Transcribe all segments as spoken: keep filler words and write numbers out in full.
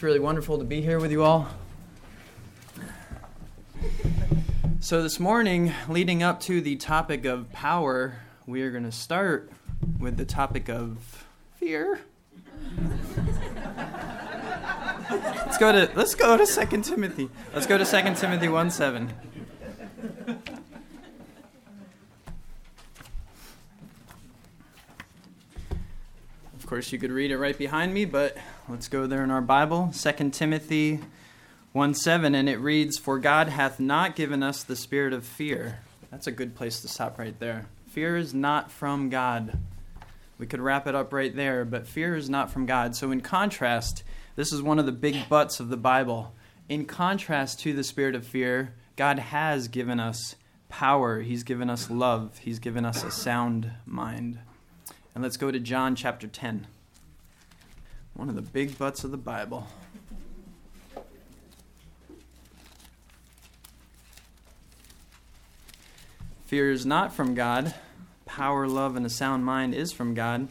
It's really wonderful to be here with you all. So this morning, leading up to the topic of power, we are going to start with the topic of fear. let's go to let's go to Second Timothy. Let's go to Second Timothy one seven. Of course, you could read it right behind me, but let's go there in our Bible. Second Timothy one seven, and it reads, "For God hath not given us the spirit of fear." That's a good place to stop right there. Fear is not from God. We could wrap it up right there, but fear is not from God. So in contrast, this is one of the big buts of the Bible. In contrast to the spirit of fear, God has given us power. He's given us love. He's given us a sound mind. And let's go to John chapter ten. One of the big butts of the Bible. Fear is not from God. Power, love, and a sound mind is from God.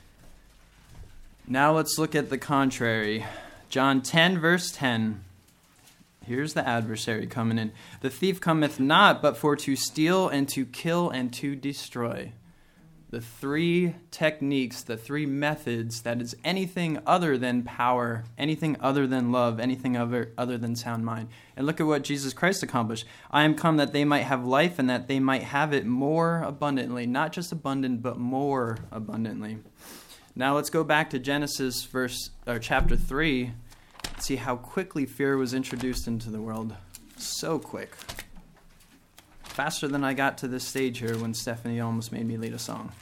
Now let's look at the contrary. John ten, verse ten. Here's the adversary coming in. "The thief cometh not, but for to steal and to kill and to destroy." The three techniques, the three methods that is anything other than power, anything other than love, anything other, other than sound mind. And look at what Jesus Christ accomplished. "I am come that they might have life and that they might have it more abundantly." Not just abundant, but more abundantly. Now let's go back to Genesis verse or chapter three. See how quickly fear was introduced into the world. So quick. Faster than I got to this stage here when Stephanie almost made me lead a song.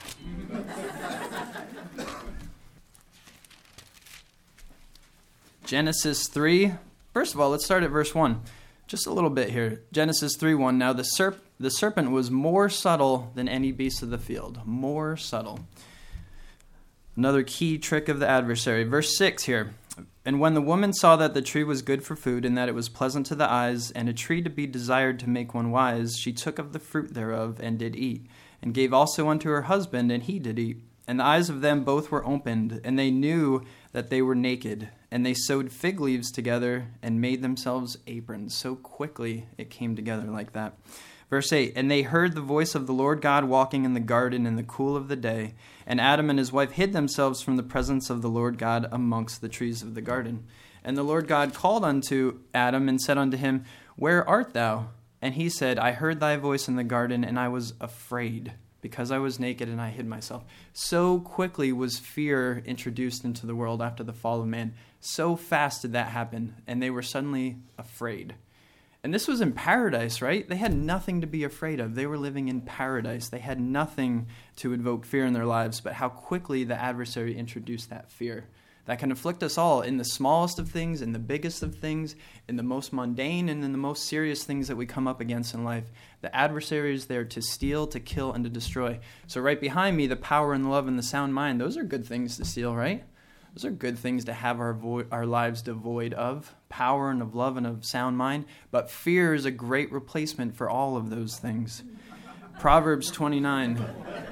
Genesis three. First of all, let's start at verse one. Just a little bit here. Genesis three one. "Now the, serp- the serpent was more subtle than any beast of the field." More subtle. Another key trick of the adversary. Verse six here. "And when the woman saw that the tree was good for food, and that it was pleasant to the eyes, and a tree to be desired to make one wise, she took of the fruit thereof, and did eat, and gave also unto her husband, and he did eat. And the eyes of them both were opened, and they knew that they were naked. And they sewed fig leaves together, and made themselves aprons." So quickly it came together like that. Verse eight, "And they heard the voice of the Lord God walking in the garden in the cool of the day. And Adam and his wife hid themselves from the presence of the Lord God amongst the trees of the garden. And the Lord God called unto Adam and said unto him, Where art thou? And he said, I heard thy voice in the garden, and I was afraid, because I was naked and I hid myself." So quickly was fear introduced into the world after the fall of man. So fast did that happen, and they were suddenly afraid. And this was in paradise, right? They had nothing to be afraid of. They were living in paradise. They had nothing to invoke fear in their lives, but how quickly the adversary introduced that fear. That can afflict us all in the smallest of things, in the biggest of things, in the most mundane and in the most serious things that we come up against in life. The adversary is there to steal, to kill, and to destroy. So right behind me, the power and the love and the sound mind, those are good things to steal, right? Those are good things to have our vo- our lives devoid of, power and of love and of sound mind. But fear is a great replacement for all of those things. Proverbs twenty-nine.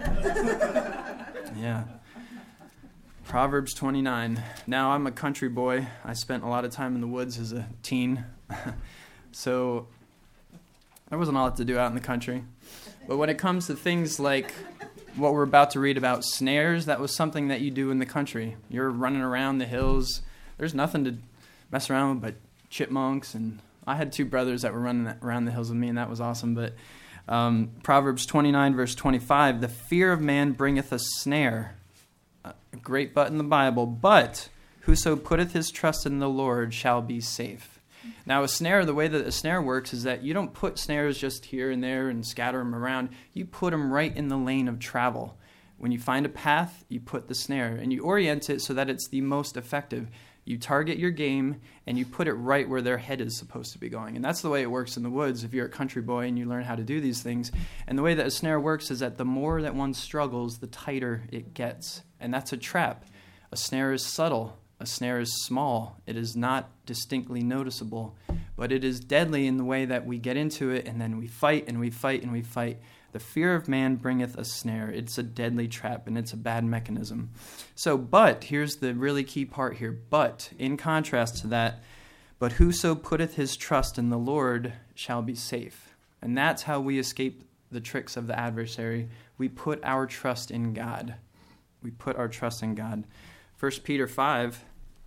Yeah. Proverbs twenty-nine. Now, I'm a country boy. I spent a lot of time in the woods as a teen. So there wasn't a lot to do out in the country. But when it comes to things like what we're about to read about snares, that was something that you do in the country. You're running around the hills. There's nothing to mess around with but chipmunks. And I had two brothers that were running around the hills with me, and that was awesome. But um, Proverbs twenty-nine, verse twenty-five, "The fear of man bringeth a snare." A great but in the Bible. "But whoso putteth his trust in the Lord shall be safe." Now, a snare, the way that a snare works is that you don't put snares just here and there and scatter them around. You put them right in the lane of travel. When you find a path, you put the snare, and you orient it so that it's the most effective. You target your game, and you put it right where their head is supposed to be going. And that's the way it works in the woods if you're a country boy and you learn how to do these things. And the way that a snare works is that the more that one struggles, the tighter it gets. And that's a trap. A snare is subtle. A snare is small. It is not distinctly noticeable, but it is deadly in the way that we get into it and then we fight and we fight and we fight. The fear of man bringeth a snare. It's a deadly trap, and it's a bad mechanism. So, but, here's the really key part here. But, in contrast to that, but whoso putteth his trust in the Lord shall be safe. And that's how we escape the tricks of the adversary. We put our trust in God. We put our trust in God. First Peter five.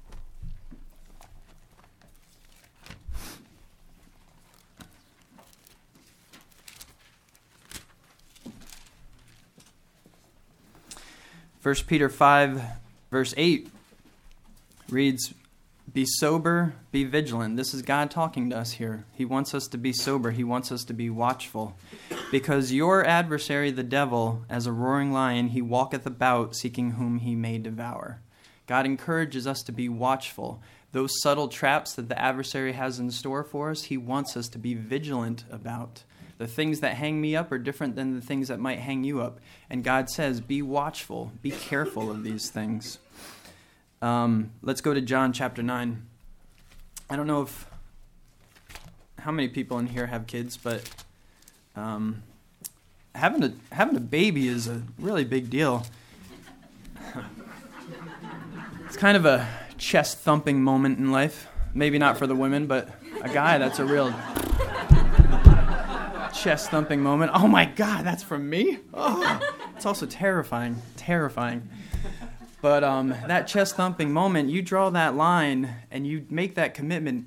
First Peter five, verse eight reads, be sober, be vigilant. This is God talking to us here. He wants us to be sober. He wants us to be watchful. Because your adversary, the devil, as a roaring lion, he walketh about, seeking whom he may devour. God encourages us to be watchful. Those subtle traps that the adversary has in store for us, he wants us to be vigilant about. The things that hang me up are different than the things that might hang you up. And God says, be watchful, be careful of these things. Um, let's go to John chapter nine. I don't know if how many people in here have kids, but um, having a having a baby is a really big deal. It's kind of a chest thumping moment in life. Maybe not for the women, but a guy, that's a real chest thumping moment. Oh my God, that's from me? Oh, it's also terrifying, terrifying. But um, that chest thumping moment, you draw that line and you make that commitment,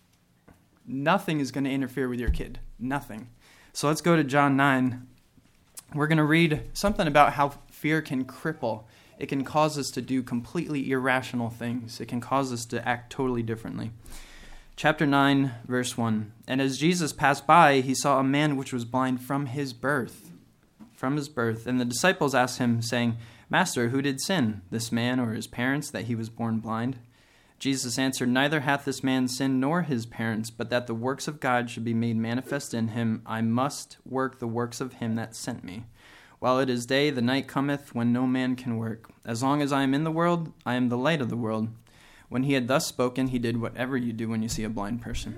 nothing is going to interfere with your kid. Nothing. So let's go to John nine. We're going to read something about how fear can cripple. It can cause us to do completely irrational things. It can cause us to act totally differently. Chapter nine, verse one. And as Jesus passed by, he saw a man which was blind from his birth. From his birth. And the disciples asked him, saying, Master, who did sin, this man or his parents, that he was born blind? Jesus answered, Neither hath this man sinned nor his parents, but that the works of God should be made manifest in him. I must work the works of him that sent me. While it is day, the night cometh when no man can work. As long as I am in the world, I am the light of the world. When he had thus spoken, he did whatever you do when you see a blind person.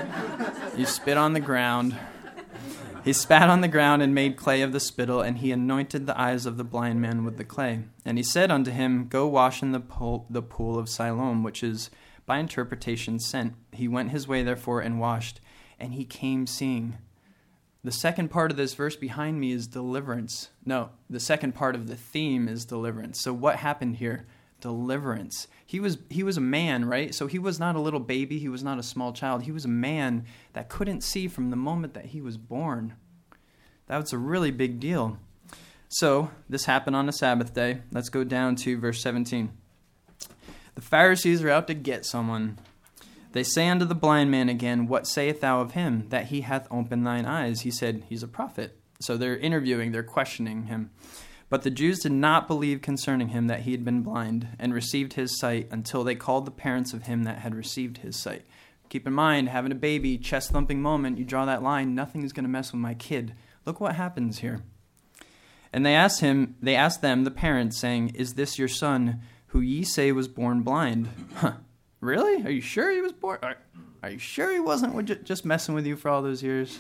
You spit on the ground. He spat on the ground and made clay of the spittle, and he anointed the eyes of the blind man with the clay. And he said unto him, Go wash in the pool, the pool of Siloam, which is by interpretation sent. He went his way therefore and washed, and he came seeing. The second part of this verse behind me is deliverance. No, the second part of the theme is deliverance. So what happened here? Deliverance. He was he was a man, right? So he was not a little baby. He was not a small child. He was a man that couldn't see from the moment that he was born. That was a really big deal. So this happened on a Sabbath day. Let's go down to verse seventeen. The Pharisees are out to get someone. They say unto the blind man again, What sayest thou of him, that he hath opened thine eyes? He said, He's a prophet. So they're interviewing, they're questioning him. But the Jews did not believe concerning him that he had been blind and received his sight until they called the parents of him that had received his sight. Keep in mind, having a baby, chest-thumping moment, you draw that line, nothing is going to mess with my kid. Look what happens here. And they asked him, they asked them, the parents, saying, Is this your son, who ye say was born blind? Huh, really? Are you sure he was born? Are, are you sure he wasn't just messing with you for all those years?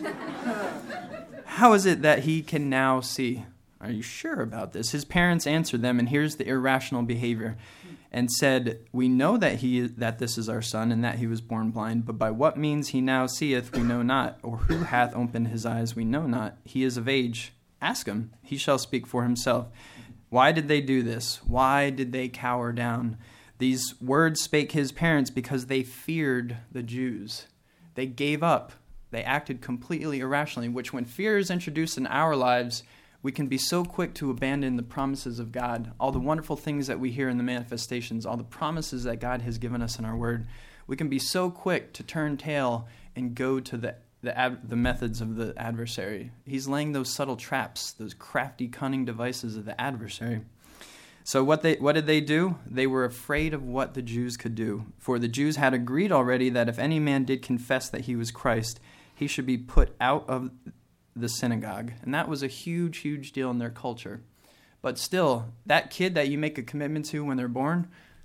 How is it that he can now see? Are you sure about this? His parents answered them, and here's the irrational behavior, and said, We know that he that this is our son, and that he was born blind, but by what means he now seeth we know not, or who hath opened his eyes we know not. He is of age. Ask him. He shall speak for himself. Why did they do this? Why did they cower down? These words spake his parents because they feared the Jews. They gave up. They acted completely irrationally, which when fear is introduced in our lives, we can be so quick to abandon the promises of God, all the wonderful things that we hear in the manifestations, all the promises that God has given us in our word. We can be so quick to turn tail and go to the the, ad, the methods of the adversary. He's laying those subtle traps, those crafty, cunning devices of the adversary. So what they what did they do? They were afraid of what the Jews could do. For the Jews had agreed already that if any man did confess that he was Christ, he should be put out of the synagogue. And that was a huge, huge deal in their culture. But still, that kid that you make a commitment to when they're born,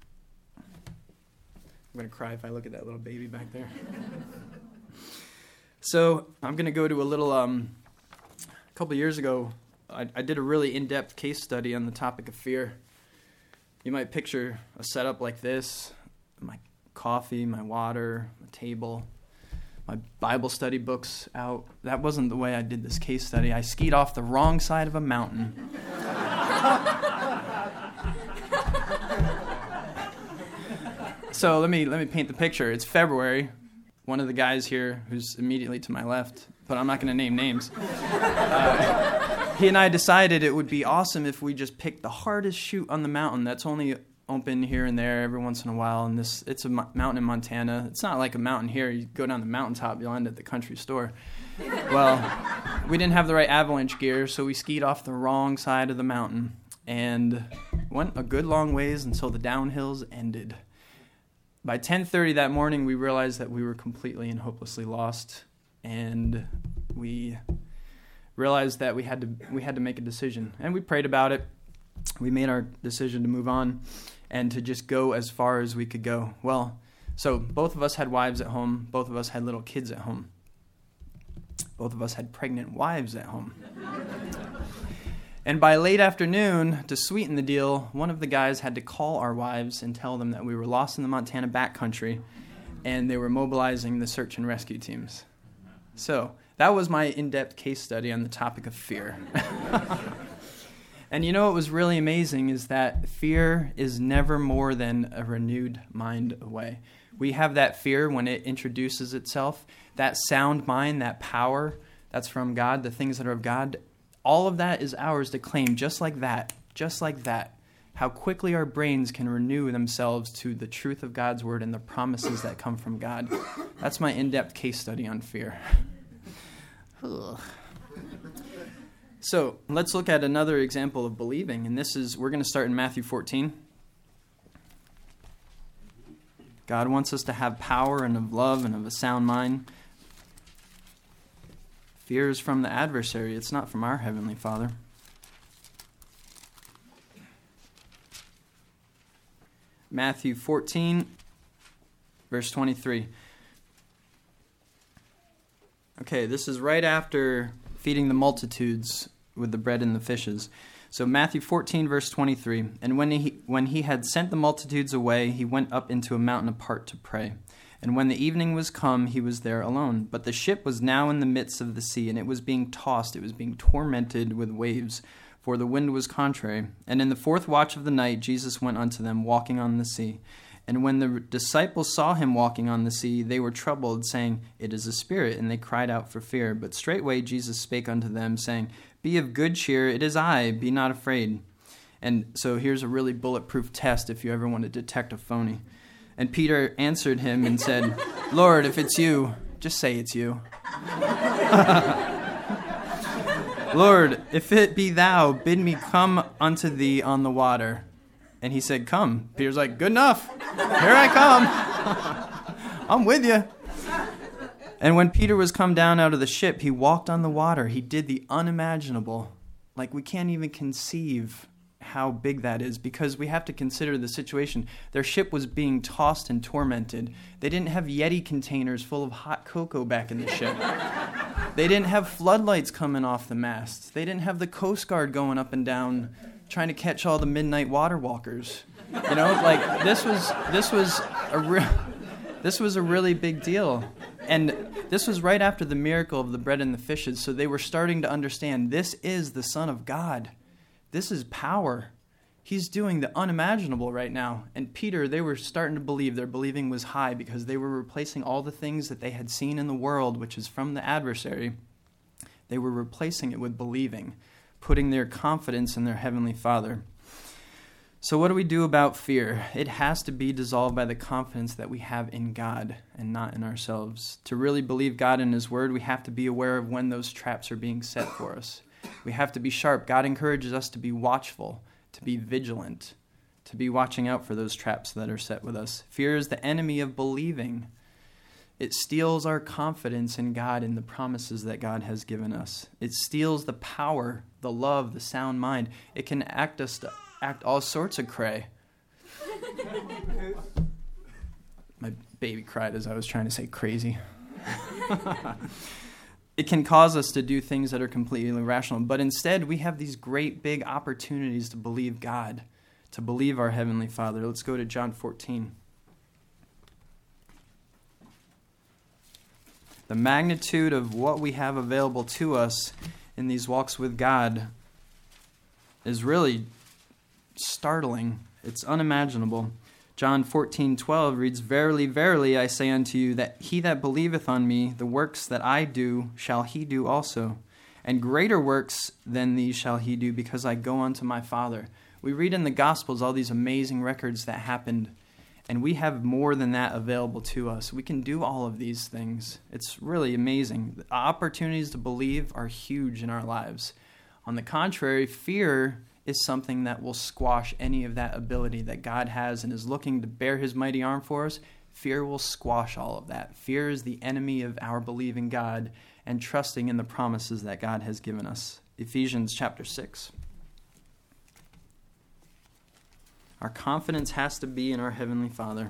I'm going to cry if I look at that little baby back there. So I'm going to go to a little um, A couple years ago, I, I did a really in-depth case study on the topic of fear. You might picture a setup like this: my coffee, my water, my table, my Bible study books out. That wasn't the way I did this case study. I skied off the wrong side of a mountain. So let me let me paint the picture. It's February. One of the guys here, who's immediately to my left, but I'm not going to name names, uh, he and I decided it would be awesome if we just picked the hardest chute on the mountain that's only open here and there every once in a while. And this, it's a mo- mountain in Montana. It's not like a mountain here. You go down the mountaintop, you'll end at the country store. Well, we didn't have the right avalanche gear, so we skied off the wrong side of the mountain and went a good long ways until the downhills ended. By ten thirty that morning, we realized that we were completely and hopelessly lost, and we realized that we had to we had to make a decision. And we prayed about it. We made our decision to move on and to just go as far as we could go. Well, so both of us had wives at home. Both of us had little kids at home. Both of us had pregnant wives at home. And by late afternoon, to sweeten the deal, one of the guys had to call our wives and tell them that we were lost in the Montana backcountry, and they were mobilizing the search and rescue teams. So that was my in-depth case study on the topic of fear. And you know what was really amazing is that fear is never more than a renewed mind away. We have that fear when it introduces itself, that sound mind, that power that's from God, the things that are of God. All of that is ours to claim, just like that, just like that. How quickly our brains can renew themselves to the truth of God's word and the promises that come from God. That's my in-depth case study on fear. So let's look at another example of believing, and this is, we're going to start in Matthew fourteen. God wants us to have power and of love and of a sound mind. Fear is from the adversary. It's not from our Heavenly Father. Matthew fourteen, verse twenty-three. Okay, this is right after feeding the multitudes with the bread and the fishes. So Matthew fourteen, verse twenty-three. And when he, when he had sent the multitudes away, he went up into a mountain apart to pray. And when the evening was come, he was there alone. But the ship was now in the midst of the sea, and it was being tossed, it was being tormented with waves, for the wind was contrary. And in the fourth watch of the night, Jesus went unto them, walking on the sea. And when the disciples saw him walking on the sea, they were troubled, saying, It is a spirit, and they cried out for fear. But straightway Jesus spake unto them, saying, Be of good cheer, it is I, be not afraid. And so here's a really bulletproof test if you ever want to detect a phony. And Peter answered him and said, Lord, if it's you, just say it's you. Lord, if it be thou, bid me come unto thee on the water. And he said, Come. Peter's like, Good enough. Here I come. I'm with you. And when Peter was come down out of the ship, he walked on the water. He did the unimaginable. Like, we can't even conceive how big that is, because we have to consider the situation. Their ship was being tossed and tormented. They didn't have Yeti containers full of hot cocoa back in the ship. They didn't have floodlights coming off the masts. They didn't have the Coast Guard going up and down trying to catch all the midnight water walkers. You know, like this was this was a real this was a really big deal. And this was right after the miracle of the bread and the fishes, so they were starting to understand this is the Son of God. This is power. He's doing the unimaginable right now. And Peter, they were starting to believe. Their believing was high because they were replacing all the things that they had seen in the world, which is from the adversary. They were replacing it with believing, putting their confidence in their Heavenly Father. So what do we do about fear? It has to be dissolved by the confidence that we have in God and not in ourselves. To really believe God and His Word, we have to be aware of when those traps are being set for us. We have to be sharp. God encourages us to be watchful, to be vigilant, to be watching out for those traps that are set with us. Fear is the enemy of believing. It steals our confidence in God and the promises that God has given us. It steals the power, the love, the sound mind. It can act us to act all sorts of cray. My baby cried as I was trying to say crazy. it can cause us to do things that are completely irrational. But instead, we have these great big opportunities to believe God, to believe our Heavenly Father. Let's go to John fourteen. The magnitude of what we have available to us in these walks with God is really startling. It's unimaginable. John fourteen twelve reads, "Verily, verily, I say unto you, that he that believeth on me, the works that I do, shall he do also. And greater works than these shall he do, because I go unto my Father." We read in the Gospels all these amazing records that happened, and we have more than that available to us. We can do all of these things. It's really amazing. The opportunities to believe are huge in our lives. On the contrary, fear is something that will squash any of that ability that God has and is looking to bear his mighty arm for us. Fear will squash all of that. Fear is the enemy of our believing God and trusting in the promises that God has given us. Ephesians chapter six. Our confidence has to be in our Heavenly Father.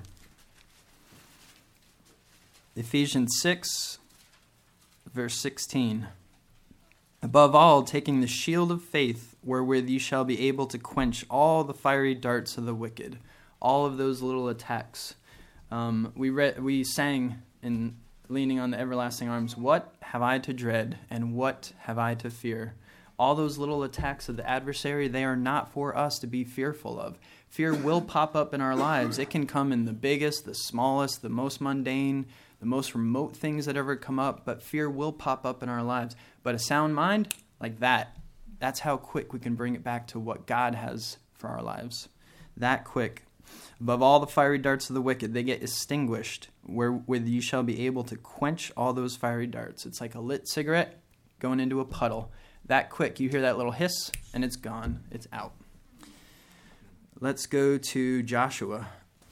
Ephesians six, verse sixteen. "Above all, taking the shield of faith, wherewith you shall be able to quench all the fiery darts of the wicked." All of those little attacks. Um, we read, we sang in Leaning on the Everlasting Arms, "What have I to dread, and what have I to fear?" All those little attacks of the adversary, they are not for us to be fearful of. Fear will pop up in our lives. It can come in the biggest, the smallest, the most mundane, the most remote things that ever come up, but fear will pop up in our lives. But a sound mind, like that, that's how quick we can bring it back to what God has for our lives. That quick. "Above all the fiery darts of the wicked, they get extinguished, wherewith you shall be able to quench all those fiery darts." It's like a lit cigarette going into a puddle. That quick, you hear that little hiss, and it's gone. It's out. Let's go to Joshua.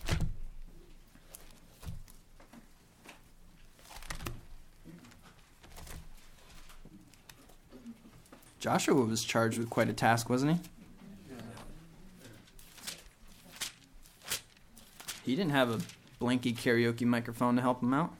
Joshua was charged with quite a task, wasn't he? He didn't have a blanky karaoke microphone to help him out.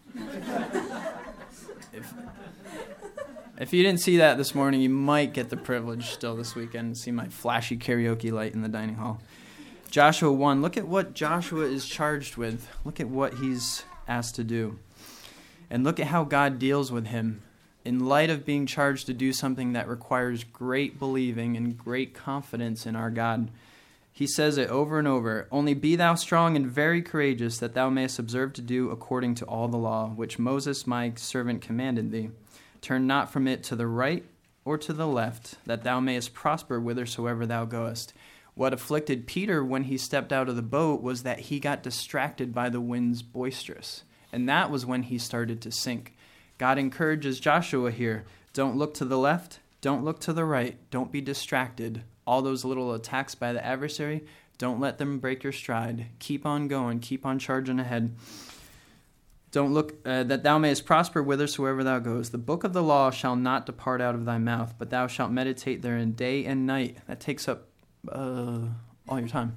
if, if you didn't see that this morning, you might get the privilege still this weekend to see my flashy karaoke light in the dining hall. Joshua one, look at what Joshua is charged with. Look at what he's asked to do. And look at how God deals with him. In light of being charged to do something that requires great believing and great confidence in our God, he says it over and over. "Only be thou strong and very courageous, that thou mayest observe to do according to all the law, which Moses my servant commanded thee. Turn not from it to the right or to the left, that thou mayest prosper whithersoever thou goest." What afflicted Peter when he stepped out of the boat was that he got distracted by the wind's boisterous. And that was when he started to sink. God encourages Joshua here. Don't look to the left. Don't look to the right. Don't be distracted. All those little attacks by the adversary, don't let them break your stride. Keep on going. Keep on charging ahead. Don't look, uh, that thou mayest prosper whithersoever thou goest. "The book of the law shall not depart out of thy mouth, but thou shalt meditate therein day and night." That takes up uh, all your time.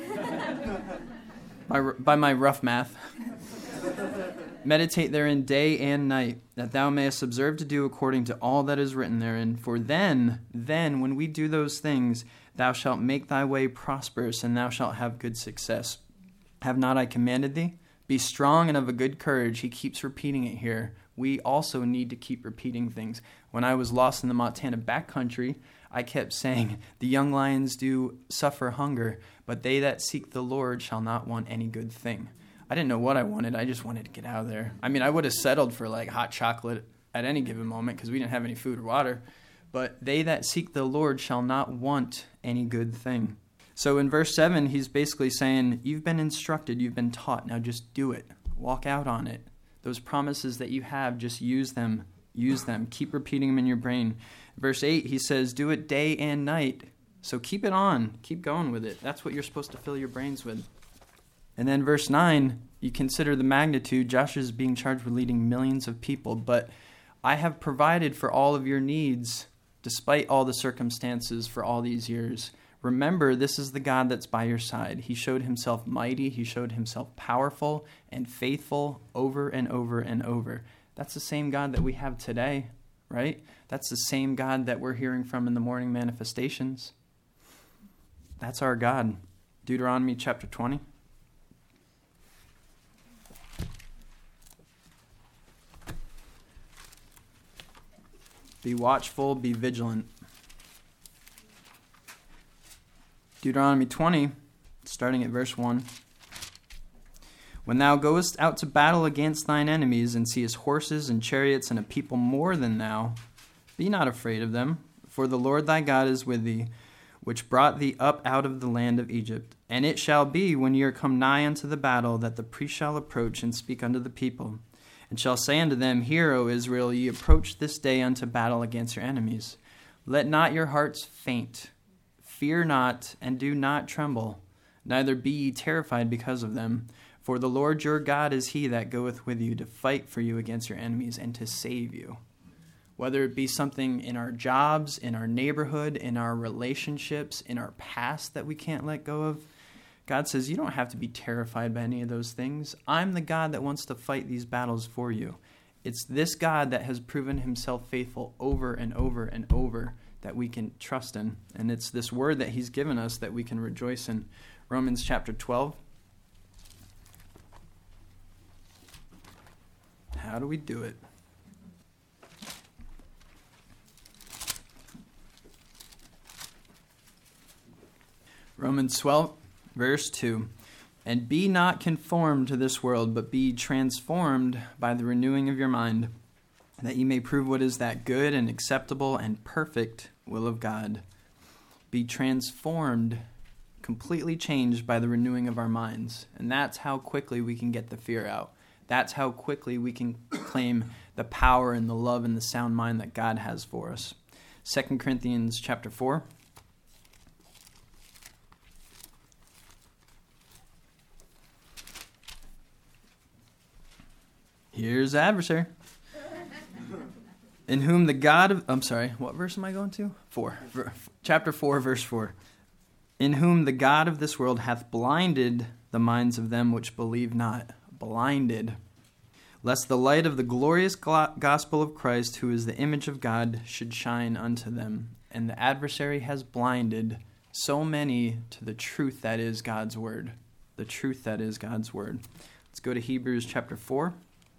by, by my rough math. "Meditate therein day and night, that thou mayest observe to do according to all that is written therein. For then, then, when we do those things, thou shalt make thy way prosperous, and thou shalt have good success. Have not I commanded thee? Be strong and of a good courage." He keeps repeating it here. We also need to keep repeating things. When I was lost in the Montana backcountry, I kept saying, "The young lions do suffer hunger, but they that seek the Lord shall not want any good thing." I didn't know what I wanted. I just wanted to get out of there. I mean, I would have settled for like hot chocolate at any given moment because we didn't have any food or water. But they that seek the Lord shall not want any good thing. So in verse seven, he's basically saying, you've been instructed, you've been taught, now just do it. Walk out on it. Those promises that you have, just use them. Use them. Keep repeating them in your brain. Verse eight, he says, do it day and night. So keep it on. Keep going with it. That's what you're supposed to fill your brains with. And then verse nine, you consider the magnitude. Joshua is being charged with leading millions of people. But I have provided for all of your needs, despite all the circumstances for all these years. Remember, this is the God that's by your side. He showed himself mighty. He showed himself powerful and faithful over and over and over. That's the same God that we have today. right? That's the same God that we're hearing from in the morning manifestations. That's our God. Deuteronomy chapter twenty. Be watchful, be vigilant. Deuteronomy twenty, starting at verse one. When thou goest out to battle against thine enemies, and seest horses and chariots and a people more than thou, be not afraid of them, for the Lord thy God is with thee, which brought thee up out of the land of Egypt. And it shall be, when ye are come nigh unto the battle, that the priest shall approach and speak unto the people, and shall say unto them, Hear, O Israel, ye approach this day unto battle against your enemies. Let not your hearts faint. Fear not, and do not tremble, neither be ye terrified because of them. For the Lord your God is he that goeth with you to fight for you against your enemies and to save you. Whether it be something in our jobs, in our neighborhood, in our relationships, in our past that we can't let go of, God says you don't have to be terrified by any of those things. I'm the God that wants to fight these battles for you. It's this God that has proven himself faithful over and over and over that we can trust in. And it's this word that he's given us that we can rejoice in. Romans chapter twelve. How do we do it? Romans twelve, verse two. And be not conformed to this world, but be transformed by the renewing of your mind, that ye may prove what is that good and acceptable and perfect will of God. Be transformed, completely changed by the renewing of our minds. And that's how quickly we can get the fear out. That's how quickly we can claim the power and the love and the sound mind that God has for us. Second Corinthians chapter four. Here's the adversary. In whom the God of... I'm sorry, what verse am I going to? Four. Chapter four, verse four. In whom the God of this world hath blinded the minds of them which believe not. Blinded. Lest the light of the glorious gospel of Christ, who is the image of God, should shine unto them. And the adversary has blinded so many to the truth that is God's word. The truth that is God's word. Let's go to Hebrews chapter four.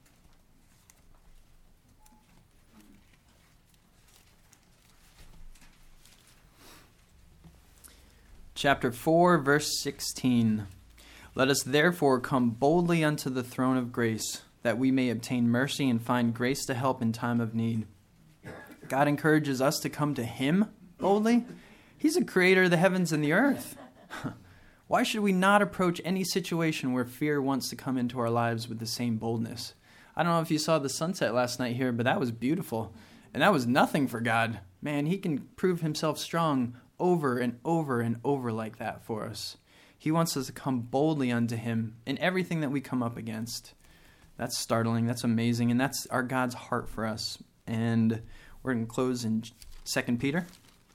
Chapter four, verse sixteen. Let us therefore come boldly unto the throne of grace, that we may obtain mercy and find grace to help in time of need. God encourages us to come to him boldly. He's the creator of the heavens and the earth. Why should we not approach any situation where fear wants to come into our lives with the same boldness? I don't know if you saw the sunset last night here, but that was beautiful. And that was nothing for God. Man, he can prove himself strong over and over and over like that for us. He wants us to come boldly unto him in everything that we come up against. That's startling. That's amazing. And that's our God's heart for us. And we're going to close in Second Peter.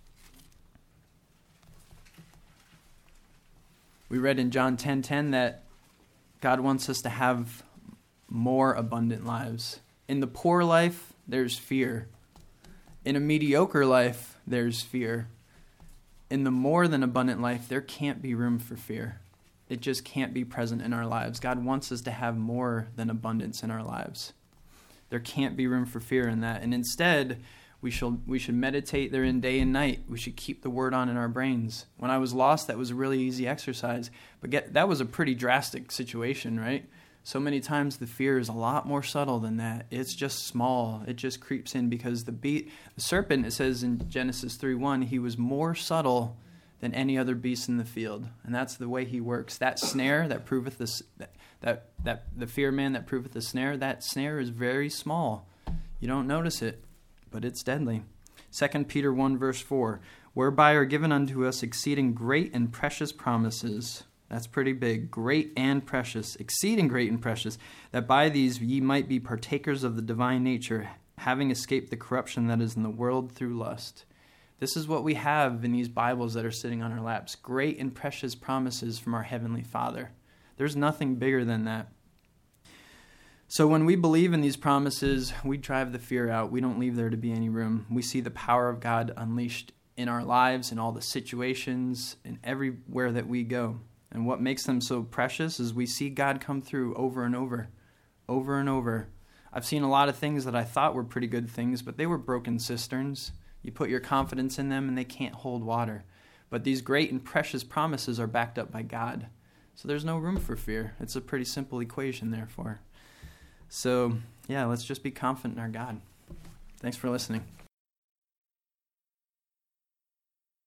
We read in John ten ten that God wants us to have more abundant lives. In the poor life, there's fear. In a mediocre life, there's fear. In the more than abundant life, there can't be room for fear. It just can't be present in our lives. God wants us to have more than abundance in our lives. There can't be room for fear in that. And instead, we should, we should meditate therein day and night. We should keep the word on in our brains. When I was lost, that was a really easy exercise. But get, that was a pretty drastic situation, right? So many times the fear is a lot more subtle than that. It's just small. It just creeps in because the, beat, the serpent, it says in Genesis three one, he was more subtle than any other beast in the field. And that's the way he works. That snare that proveth the, that, that, that the fear man that proveth the snare, that snare is very small. You don't notice it, but it's deadly. Second Peter one verse four, whereby are given unto us exceeding great and precious promises. That's pretty big. Great and precious, exceeding great and precious, that by these ye might be partakers of the divine nature, having escaped the corruption that is in the world through lust. This is what we have in these Bibles that are sitting on our laps. Great and precious promises from our Heavenly Father. There's nothing bigger than that. So when we believe in these promises, we drive the fear out. We don't leave there to be any room. We see the power of God unleashed in our lives, in all the situations, and everywhere that we go. And what makes them so precious is we see God come through over and over, over and over. I've seen a lot of things that I thought were pretty good things, but they were broken cisterns. You put your confidence in them and they can't hold water. But these great and precious promises are backed up by God. So there's no room for fear. It's a pretty simple equation, therefore. So, yeah, let's just be confident in our God. Thanks for listening.